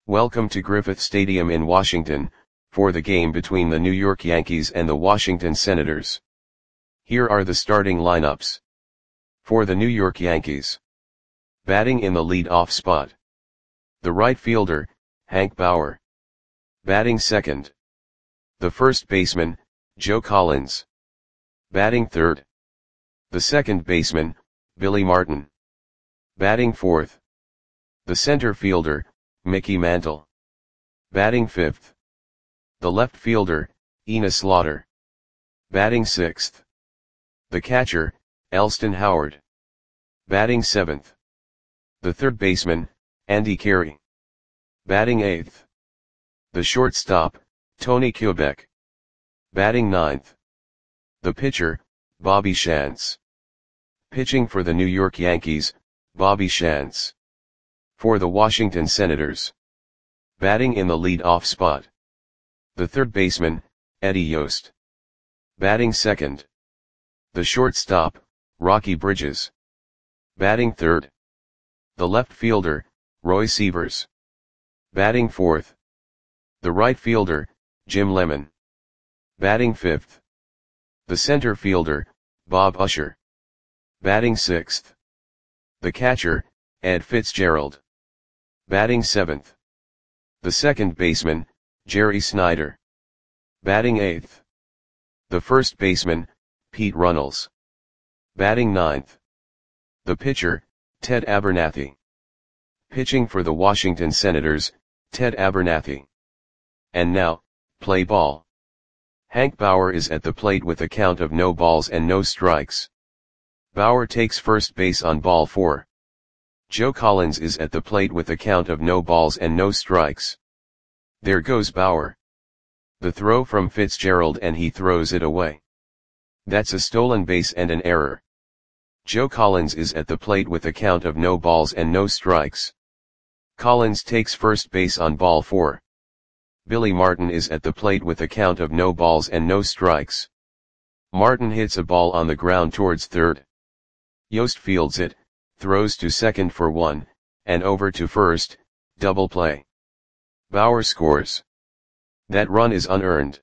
Welcome to Griffith Stadium in Washington, for the game between the New York Yankees and the Washington Senators. Here are the starting lineups. For the New York Yankees. Batting in the lead-off spot. The right fielder, Hank Bauer. Batting second. The first baseman, Joe Collins. Batting third. The second baseman, Billy Martin. Batting fourth. The center fielder, Mickey Mantle. Batting fifth. The left fielder, Enos Slaughter. Batting sixth. The catcher, Elston Howard. Batting seventh. The third baseman, Andy Carey. Batting eighth. The shortstop, Tony Kubek. Batting ninth. The pitcher, Bobby Shantz. Pitching for the New York Yankees, Bobby Shantz. For the Washington Senators. Batting in the lead-off spot. The third baseman, Eddie Yost. Batting second. The shortstop, Rocky Bridges. Batting third. The left fielder, Roy Sievers. Batting fourth. The right fielder, Jim Lemon. Batting fifth. The center fielder, Bob Usher. Batting sixth. The catcher, Ed Fitzgerald. Batting seventh. The second baseman, Jerry Snyder. Batting eighth. The first baseman, Pete Runnels. Batting ninth. The pitcher, Ted Abernathy. Pitching for the Washington Senators, Ted Abernathy. And now, play ball. Hank Bauer is at the plate with a count of no balls and no strikes. Bauer takes first base on ball 4. Joe Collins is at the plate with a count of no balls and no strikes. There goes Bauer. The throw from Fitzgerald and he throws it away. That's a stolen base and an error. Joe Collins is at the plate with a count of no balls and no strikes. Collins takes first base on ball 4. Billy Martin is at the plate with a count of no balls and no strikes. Martin hits a ball on the ground towards third. Yost fields it, throws to second for 1, and over to first, double play. Bauer scores. That run is unearned.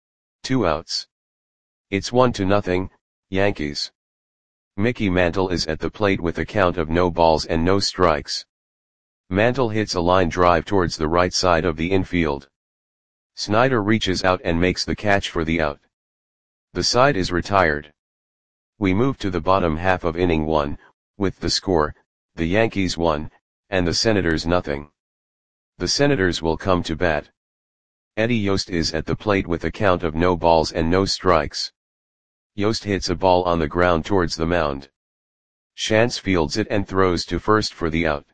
2 outs. It's 1-0, Yankees. Mickey Mantle is at the plate with a count of no balls and no strikes. Mantle hits a line drive towards the right side of the infield. Snyder reaches out and makes the catch for the out. The side is retired. We move to the bottom half of inning 1, with the score, the Yankees 1, and the Senators 0. The Senators will come to bat. Eddie Yost is at the plate with a count of no balls and no strikes. Yost hits a ball on the ground towards the mound. Shantz fields it and throws to first for the out.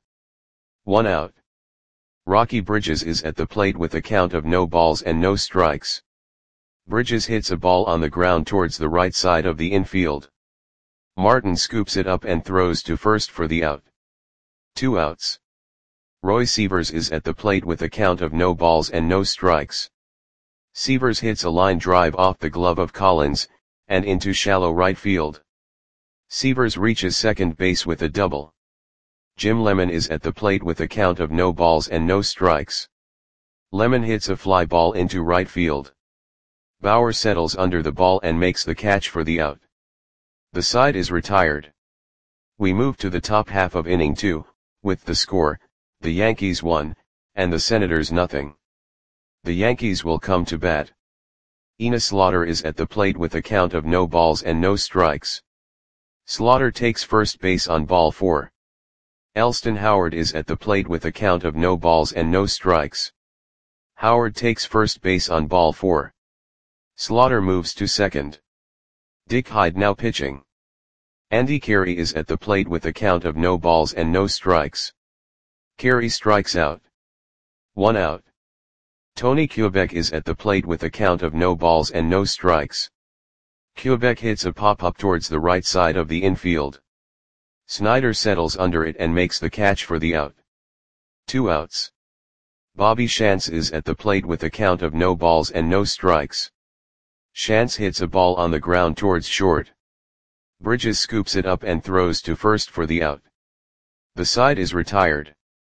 1 out. Rocky Bridges is at the plate with a count of no balls and no strikes. Bridges hits a ball on the ground towards the right side of the infield. Martin scoops it up and throws to first for the out. 2 outs. Roy Sievers is at the plate with a count of no balls and no strikes. Sievers hits a line drive off the glove of Collins, and into shallow right field. Sievers reaches second base with a double. Jim Lemon is at the plate with a count of no balls and no strikes. Lemon hits a fly ball into right field. Bauer settles under the ball and makes the catch for the out. The side is retired. We move to the top half of inning 2, with the score, the Yankees 1, and the Senators 0. The Yankees will come to bat. Enos Slaughter is at the plate with a count of no balls and no strikes. Slaughter takes first base on ball 4. Elston Howard is at the plate with a count of no balls and no strikes. Howard takes first base on ball 4. Slaughter moves to second. Dick Hyde now pitching. Andy Carey is at the plate with a count of no balls and no strikes. Carey strikes out. 1 out. Tony Kubek is at the plate with a count of no balls and no strikes. Kubek hits a pop-up towards the right side of the infield. Snyder settles under it and makes the catch for the out. 2 outs. Bobby Shantz is at the plate with a count of no balls and no strikes. Shantz hits a ball on the ground towards short. Bridges scoops it up and throws to first for the out. The side is retired.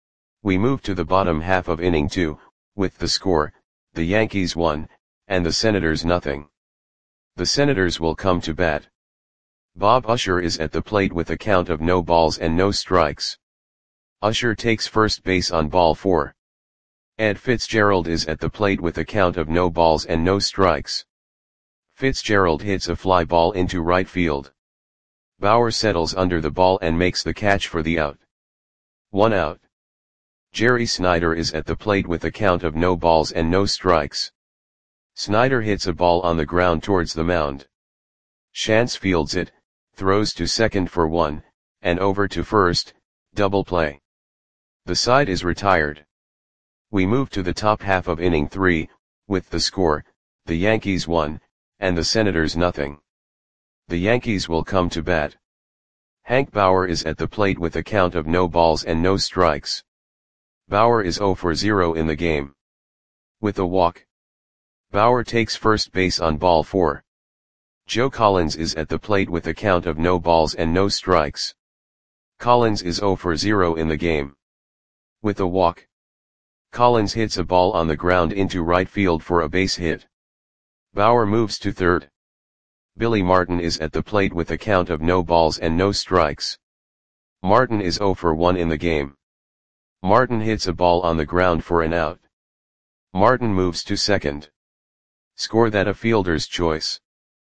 We move to the bottom half of inning 2, with the score, the Yankees 1, and the Senators nothing. The Senators will come to bat. Bob Usher is at the plate with a count of no balls and no strikes. Usher takes first base on ball 4. Ed Fitzgerald is at the plate with a count of no balls and no strikes. Fitzgerald hits a fly ball into right field. Bauer settles under the ball and makes the catch for the out. 1 out. Jerry Snyder is at the plate with a count of no balls and no strikes. Snyder hits a ball on the ground towards the mound. Shantz fields it, throws to second for 1, and over to first, double play. The side is retired. We move to the top half of inning 3, with the score, the Yankees 1, and the Senators nothing. The Yankees will come to bat. Hank Bauer is at the plate with a count of no balls and no strikes. Bauer is 0 for 0 in the game. With a walk. Bauer takes first base on ball 4. Joe Collins is at the plate with a count of no balls and no strikes. Collins is 0 for 0 in the game. With a walk. Collins hits a ball on the ground into right field for a base hit. Bauer moves to third. Billy Martin is at the plate with a count of no balls and no strikes. Martin is 0 for 1 in the game. Martin hits a ball on the ground for an out. Martin moves to second. Score that a fielder's choice.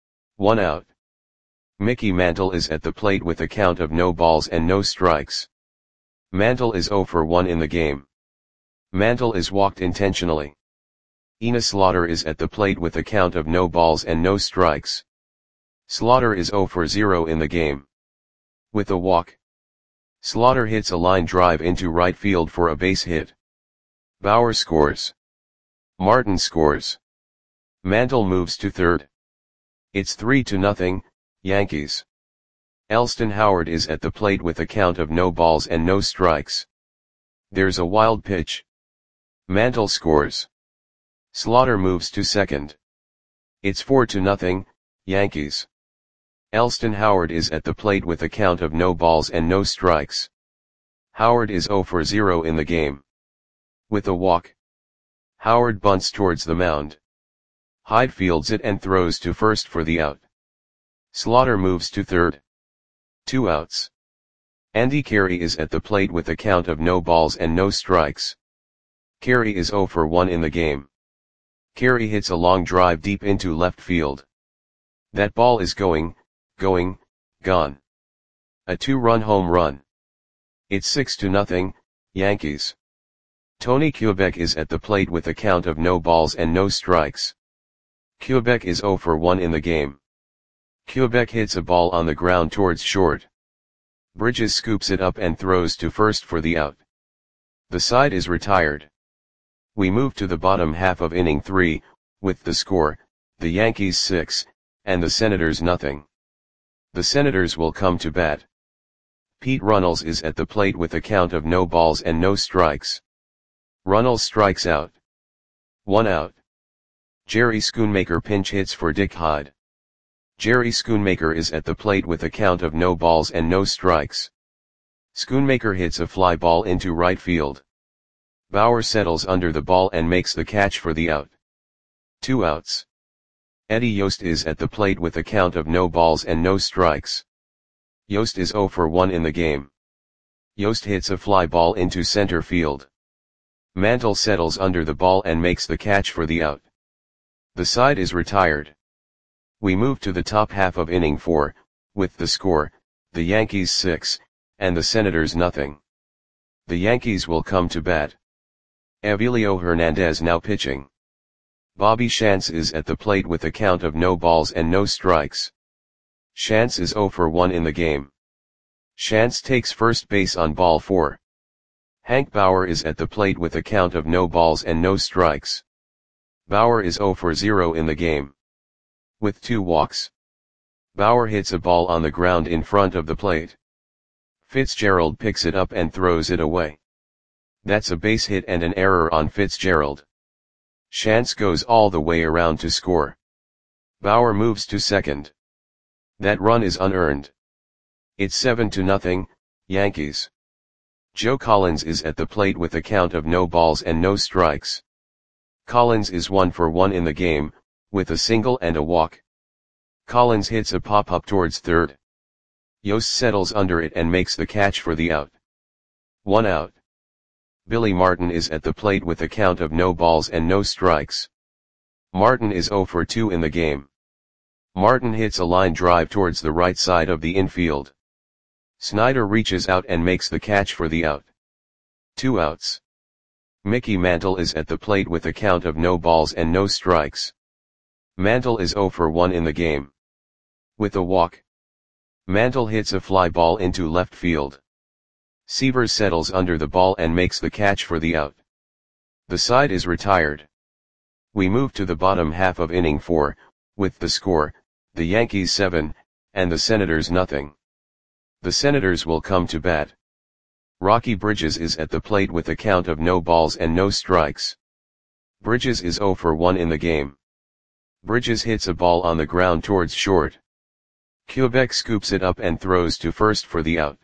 1 out. Mickey Mantle is at the plate with a count of no balls and no strikes. Mantle is 0 for 1 in the game. Mantle is walked intentionally. Enos Slaughter is at the plate with a count of no balls and no strikes. Slaughter is 0 for 0 in the game. With a walk. Slaughter hits a line drive into right field for a base hit. Bauer scores. Martin scores. Mantle moves to third. It's 3-0, Yankees. Elston Howard is at the plate with a count of no balls and no strikes. There's a wild pitch. Mantle scores. Slaughter moves to second. It's 4-0, Yankees. Elston Howard is at the plate with a count of no balls and no strikes. Howard is 0 for 0 in the game. With a walk. Howard bunts towards the mound. Hyde fields it and throws to first for the out. Slaughter moves to third. 2 outs. Andy Carey is at the plate with a count of no balls and no strikes. Carey is 0 for 1 in the game. Carey hits a long drive deep into left field. That ball is gone. A 2-run home run. It's 6-0, Yankees. Tony Kubek is at the plate with a count of no balls and no strikes. Kubek is 0 for 1 in the game. Kubek hits a ball on the ground towards short. Bridges scoops it up and throws to first for the out. The side is retired. We move to the bottom half of inning 3, with the score, the Yankees 6, and the Senators nothing. The Senators will come to bat. Pete Runnels is at the plate with a count of no balls and no strikes. Runnels strikes out. 1 out. Jerry Schoonmaker pinch hits for Dick Hyde. Jerry Schoonmaker is at the plate with a count of no balls and no strikes. Schoonmaker hits a fly ball into right field. Bauer settles under the ball and makes the catch for the out. 2 outs. Eddie Yost is at the plate with a count of no balls and no strikes. Yost is 0 for 1 in the game. Yost hits a fly ball into center field. Mantle settles under the ball and makes the catch for the out. The side is retired. We move to the top half of inning 4, with the score, the Yankees 6, and the Senators nothing. The Yankees will come to bat. Avilio Hernandez now pitching. Bobby Shantz is at the plate with a count of no balls and no strikes. Shantz is 0 for 1 in the game. Shantz takes first base on ball 4. Hank Bauer is at the plate with a count of no balls and no strikes. Bauer is 0 for 0 in the game. With 2 walks. Bauer hits a ball on the ground in front of the plate. Fitzgerald picks it up and throws it away. That's a base hit and an error on Fitzgerald. Shantz goes all the way around to score. Bauer moves to second. That run is unearned. It's 7-0, Yankees. Joe Collins is at the plate with a count of no balls and no strikes. Collins is 1 for 1 in the game, with a single and a walk. Collins hits a pop-up towards third. Yost settles under it and makes the catch for the out. 1 out. Billy Martin is at the plate with a count of no balls and no strikes. Martin is 0 for 2 in the game. Martin hits a line drive towards the right side of the infield. Snyder reaches out and makes the catch for the out. 2 outs. Mickey Mantle is at the plate with a count of no balls and no strikes. Mantle is 0 for 1 in the game. With a walk. Mantle hits a fly ball into left field. Severs settles under the ball and makes the catch for the out. The side is retired. We move to the bottom half of inning 4, with the score, the Yankees 7, and the Senators nothing. The Senators will come to bat. Rocky Bridges is at the plate with a count of no balls and no strikes. Bridges is 0 for 1 in the game. Bridges hits a ball on the ground towards short. Quebec scoops it up and throws to first for the out.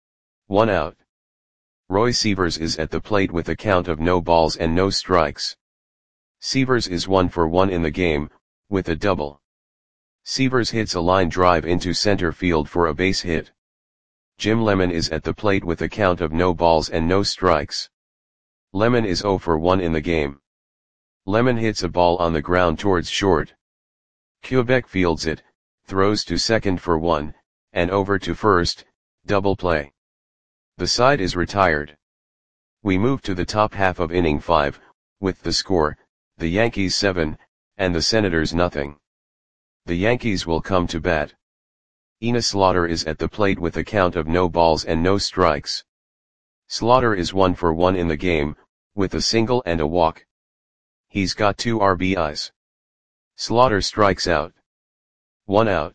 1 out. Roy Severs is at the plate with a count of no balls and no strikes. Severs is 1 for 1 in the game, with a double. Severs hits a line drive into center field for a base hit. Jim Lemon is at the plate with a count of no balls and no strikes. Lemon is 0 for 1 in the game. Lemon hits a ball on the ground towards short. Quebec fields it, throws to second for 1, and over to first, double play. The side is retired. We move to the top half of inning 5, with the score, the Yankees 7, and the Senators nothing. The Yankees will come to bat. Enos Slaughter is at the plate with a count of no balls and no strikes. Slaughter is 1 for 1 in the game, with a single and a walk. He's got 2 RBIs. Slaughter strikes out. 1 out.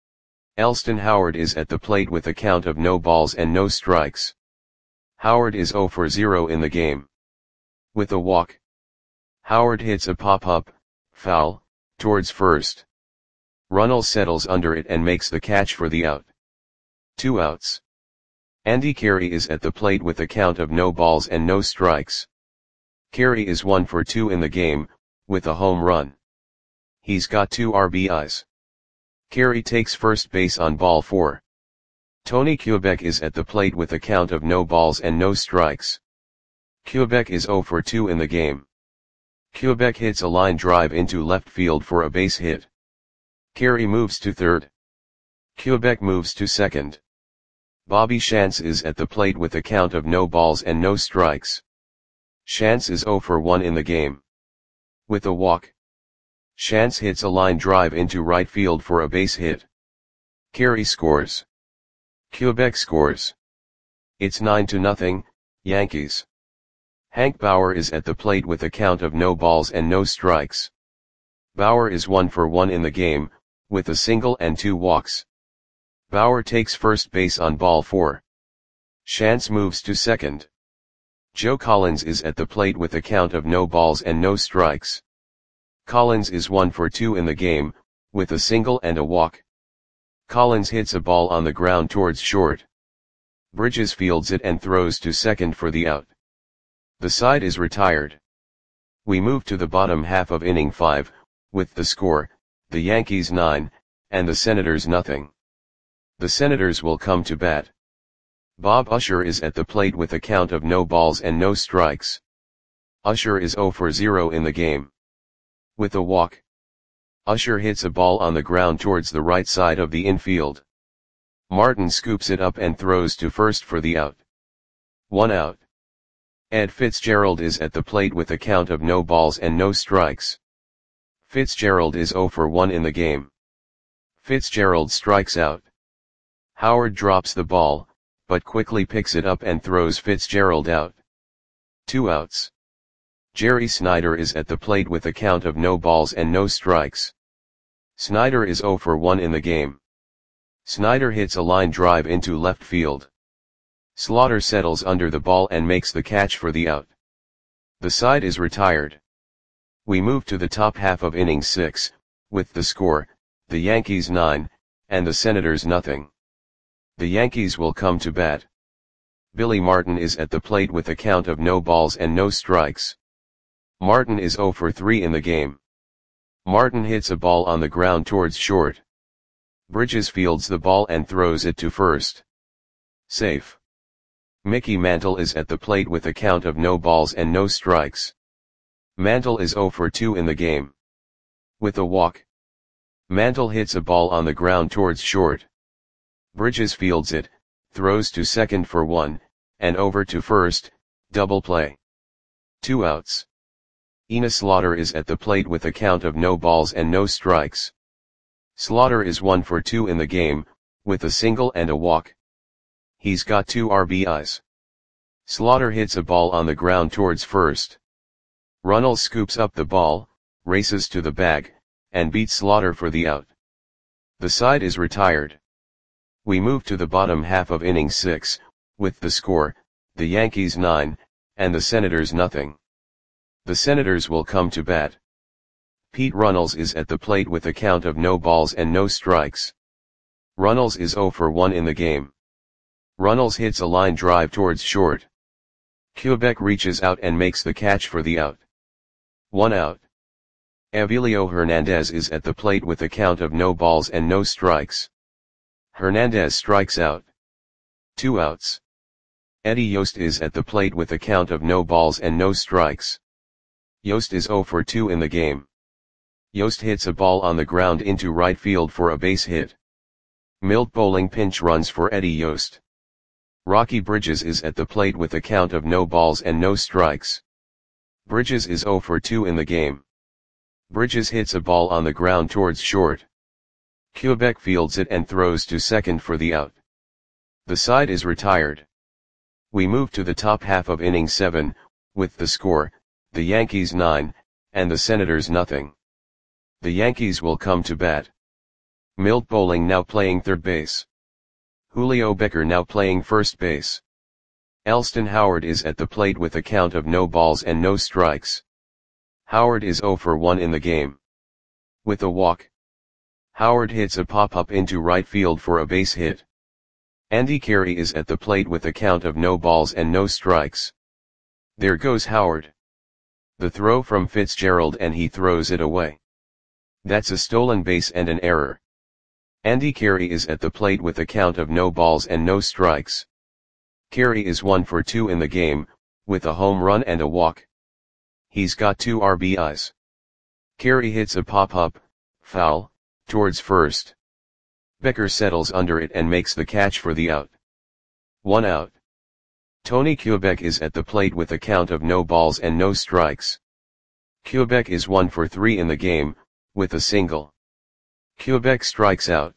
Elston Howard is at the plate with a count of no balls and no strikes. Howard is 0 for 0 in the game. With a walk. Howard hits a pop-up, foul, towards first. Runnels settles under it and makes the catch for the out. 2 outs. Andy Carey is at the plate with a count of no balls and no strikes. Carey is 1 for 2 in the game, with a home run. He's got 2 RBIs. Carey takes first base on ball 4. Tony Quebec is at the plate with a count of no balls and no strikes. Quebec is 0 for 2 in the game. Quebec hits a line drive into left field for a base hit. Carey moves to third. Quebec moves to second. Bobby Shantz is at the plate with a count of no balls and no strikes. Shantz is 0 for 1 in the game. With a walk. Shantz hits a line drive into right field for a base hit. Carey scores. Quebec scores. It's 9-0, Yankees. Hank Bauer is at the plate with a count of no balls and no strikes. Bauer is 1 for 1 in the game, with a single and 2 walks. Bauer takes first base on ball 4. Shantz moves to second. Joe Collins is at the plate with a count of no balls and no strikes. Collins is 1 for 2 in the game, with a single and a walk. Collins hits a ball on the ground towards short. Bridges fields it and throws to second for the out. The side is retired. We move to the bottom half of inning 5, with the score, the Yankees 9, and the Senators nothing. The Senators will come to bat. Bob Usher is at the plate with a count of no balls and no strikes. Usher is 0 for 0 in the game. With a walk. Usher hits a ball on the ground towards the right side of the infield. Martin scoops it up and throws to first for the out. 1 out. Ed Fitzgerald is at the plate with a count of no balls and no strikes. Fitzgerald is 0 for 1 in the game. Fitzgerald strikes out. Howard drops the ball, but quickly picks it up and throws Fitzgerald out. 2 outs. Jerry Snyder is at the plate with a count of no balls and no strikes. Snyder is 0 for 1 in the game. Snyder hits a line drive into left field. Slaughter settles under the ball and makes the catch for the out. The side is retired. We move to the top half of inning 6, with the score, the Yankees 9, and the Senators nothing. The Yankees will come to bat. Billy Martin is at the plate with a count of no balls and no strikes. Martin is 0 for 3 in the game. Martin hits a ball on the ground towards short. Bridges fields the ball and throws it to first. Safe. Mickey Mantle is at the plate with a count of no balls and no strikes. Mantle is 0 for 2 in the game. With a walk. Mantle hits a ball on the ground towards short. Bridges fields it, throws to second for 1, and over to first, double play. 2 outs. Enos Slaughter is at the plate with a count of no balls and no strikes. Slaughter is 1 for 2 in the game, with a single and a walk. He's got 2 RBIs. Slaughter hits a ball on the ground towards first. Runnels scoops up the ball, races to the bag, and beats Slaughter for the out. The side is retired. We move to the bottom half of inning 6, with the score, the Yankees 9, and the Senators nothing. The Senators will come to bat. Pete Runnels is at the plate with a count of no balls and no strikes. Runnels is 0 for 1 in the game. Runnels hits a line drive towards short. Quebec reaches out and makes the catch for the out. 1 out. Avilio Hernandez is at the plate with a count of no balls and no strikes. Hernandez strikes out. 2 outs. Eddie Yost is at the plate with a count of no balls and no strikes. Yost is 0 for 2 in the game. Yost hits a ball on the ground into right field for a base hit. Milt Bowling pinch runs for Eddie Yost. Rocky Bridges is at the plate with a count of no balls and no strikes. Bridges is 0 for 2 in the game. Bridges hits a ball on the ground towards short. Quebec fields it and throws to second for the out. The side is retired. We move to the top half of inning 7, with the score, the Yankees 9, and the Senators nothing. The Yankees will come to bat. Milt Bowling now playing third base. Julio Becker now playing first base. Elston Howard is at the plate with a count of no balls and no strikes. Howard is 0 for 1 in the game. With a walk. Howard hits a pop-up into right field for a base hit. Andy Carey is at the plate with a count of no balls and no strikes. There goes Howard. The throw from Fitzgerald and he throws it away. That's a stolen base and an error. Andy Carey is at the plate with a count of no balls and no strikes. Carey is 1 for 2 in the game, with a home run and a walk. He's got 2 RBIs. Carey hits a pop-up, foul, towards first. Becker settles under it and makes the catch for the out. 1 out. Tony Quebec is at the plate with a count of no balls and no strikes. Quebec is 1 for 3 in the game, with a single. Quebec strikes out.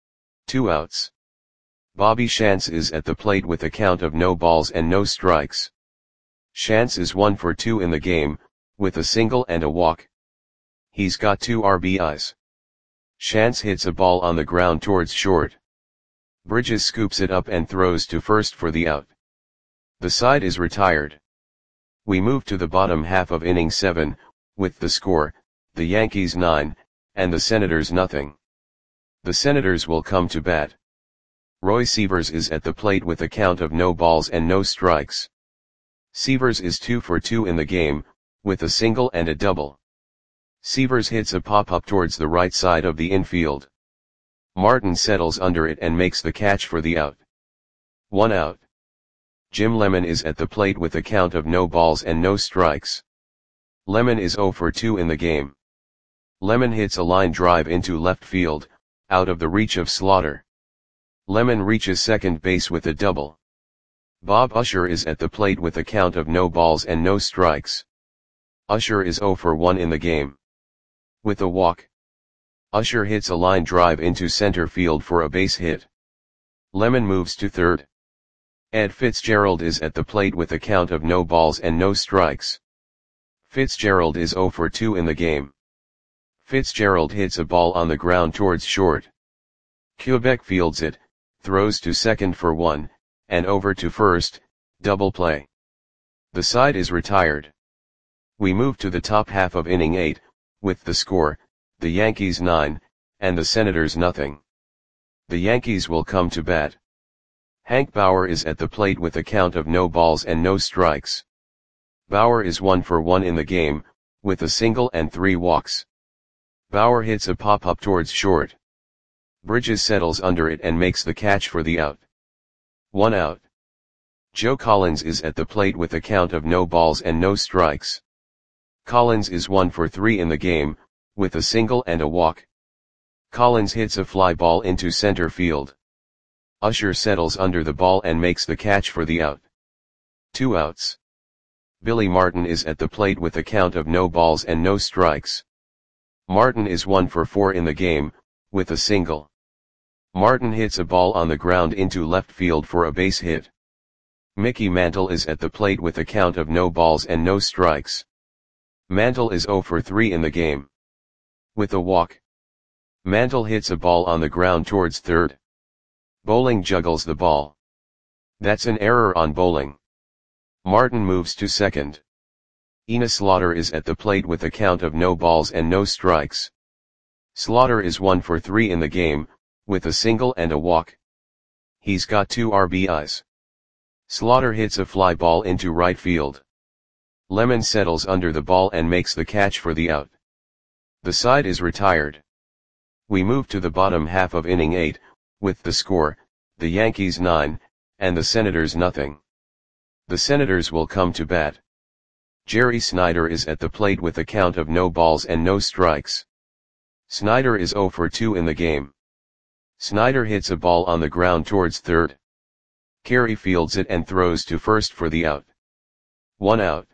2 outs. Bobby Shantz is at the plate with a count of no balls and no strikes. Shantz is 1 for 2 in the game, with a single and a walk. He's got 2 RBIs. Shantz hits a ball on the ground towards short. Bridges scoops it up and throws to first for the out. The side is retired. We move to the bottom half of inning 7, with the score, the Yankees 9, and the Senators nothing. The Senators will come to bat. Roy Sievers is at the plate with a count of no balls and no strikes. Sievers is 2 for 2 in the game, with a single and a double. Sievers hits a pop-up towards the right side of the infield. Martin settles under it and makes the catch for the out. 1 out. Jim Lemon is at the plate with a count of no balls and no strikes. Lemon is 0 for 2 in the game. Lemon hits a line drive into left field, out of the reach of Slaughter. Lemon reaches second base with a double. Bob Usher is at the plate with a count of no balls and no strikes. Usher is 0 for 1 in the game. With a walk. Usher hits a line drive into center field for a base hit. Lemon moves to third. Ed Fitzgerald is at the plate with a count of no balls and no strikes. Fitzgerald is 0 for 2 in the game. Fitzgerald hits a ball on the ground towards short. Quebec fields it, throws to second for 1, and over to first, double play. The side is retired. We move to the top half of inning 8, with the score, the Yankees 9, and the Senators nothing. The Yankees will come to bat. Hank Bauer is at the plate with a count of no balls and no strikes. Bauer is 1 for 1 in the game, with a single and 3 walks. Bauer hits a pop-up towards short. Bridges settles under it and makes the catch for the out. 1 out. Joe Collins is at the plate with a count of no balls and no strikes. Collins is 1 for 3 in the game, with a single and a walk. Collins hits a fly ball into center field. Usher settles under the ball and makes the catch for the out. 2 outs. Billy Martin is at the plate with a count of no balls and no strikes. Martin is 1 for 4 in the game, with a single. Martin hits a ball on the ground into left field for a base hit. Mickey Mantle is at the plate with a count of no balls and no strikes. Mantle is 0 for 3 in the game. With a walk. Mantle hits a ball on the ground towards third. Bowling juggles the ball. That's an error on Bowling. Martin moves to second. Enos Slaughter is at the plate with a count of no balls and no strikes. Slaughter is 1 for 3 in the game, with a single and a walk. He's got 2 RBIs. Slaughter hits a fly ball into right field. Lemon settles under the ball and makes the catch for the out. The side is retired. We move to the bottom half of inning 8, with the score, the Yankees 9, and the Senators nothing. The Senators will come to bat. Jerry Snyder is at the plate with a count of no balls and no strikes. Snyder is 0 for 2 in the game. Snyder hits a ball on the ground towards third. Carey fields it and throws to first for the out. 1 out.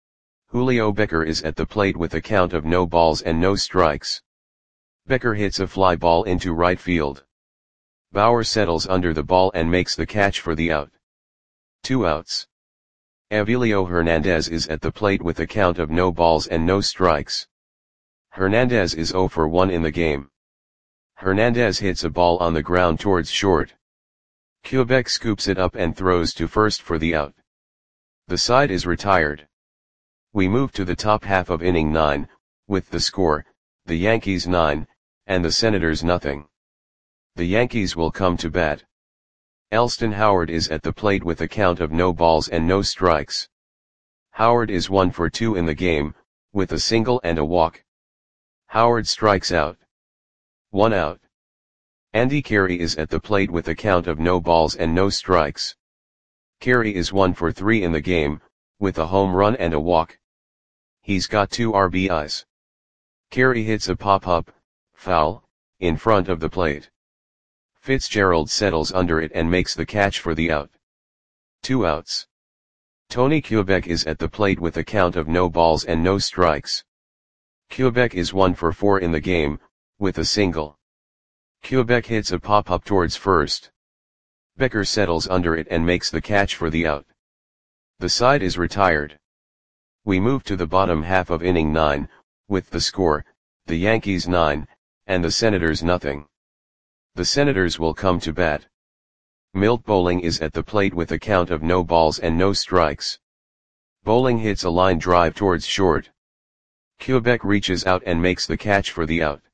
Julio Becker is at the plate with a count of no balls and no strikes. Becker hits a fly ball into right field. Bauer settles under the ball and makes the catch for the out. 2 outs. Avilio Hernandez is at the plate with a count of no balls and no strikes. Hernandez is 0 for 1 in the game. Hernandez hits a ball on the ground towards short. Quebec scoops it up and throws to first for the out. The side is retired. We move to the top half of inning 9, with the score, the Yankees 9, and the Senators nothing. The Yankees will come to bat. Elston Howard is at the plate with a count of no balls and no strikes. Howard is 1 for 2 in the game, with a single and a walk. Howard strikes out. 1 out. Andy Carey is at the plate with a count of no balls and no strikes. Carey is 1 for 3 in the game, with a home run and a walk. He's got 2 RBIs. Carey hits a pop-up, foul, in front of the plate. Fitzgerald settles under it and makes the catch for the out. 2 outs. Tony Quebec is at the plate with a count of no balls and no strikes. Quebec is 1 for 4 in the game, with a single. Quebec hits a pop-up towards first. Becker settles under it and makes the catch for the out. The side is retired. We move to the bottom half of inning 9, with the score, the Yankees 9, and the Senators nothing. The Senators will come to bat. Milt Bowling is at the plate with a count of no balls and no strikes. Bowling hits a line drive towards short. Quebec reaches out and makes the catch for the out.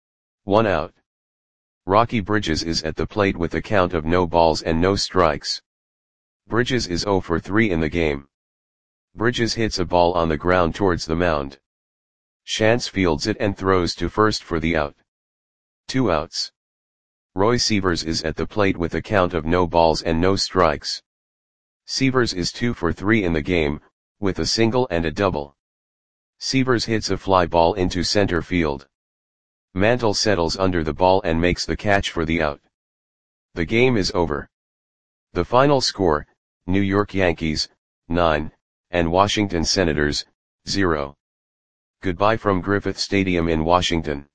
1 out. Rocky Bridges is at the plate with a count of no balls and no strikes. Bridges is 0 for 3 in the game. Bridges hits a ball on the ground towards the mound. Shantz fields it and throws to first for the out. 2 outs. Roy Sievers is at the plate with a count of no balls and no strikes. Sievers is 2 for 3 in the game, with a single and a double. Sievers hits a fly ball into center field. Mantle settles under the ball and makes the catch for the out. The game is over. The final score, New York Yankees, 9, and Washington Senators, 0. Goodbye from Griffith Stadium in Washington.